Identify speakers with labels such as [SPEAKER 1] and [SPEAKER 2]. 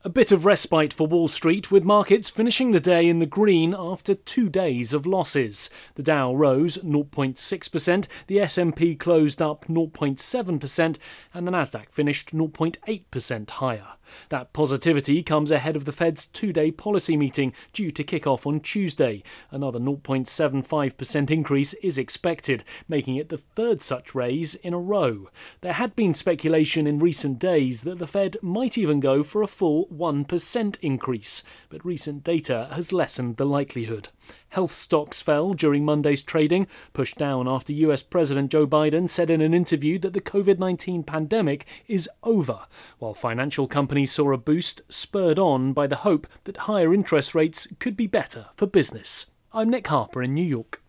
[SPEAKER 1] A bit of respite for Wall Street, with markets finishing the day in the green after 2 days of losses. The Dow rose 0.6%, the S&P closed up 0.7%, and the Nasdaq finished 0.8% higher. That positivity comes ahead of the Fed's 2-day policy meeting due to kick off on Tuesday. Another 0.75% increase is expected, making it the third such raise in a row. There had been speculation in recent days that the Fed might even go for a full 1% increase, but recent data has lessened the likelihood. Health stocks fell during Monday's trading, pushed down after US President Joe Biden said in an interview that the COVID-19 pandemic is over, while financial companies saw a boost spurred on by the hope that higher interest rates could be better for business. I'm Nick Harper in New York.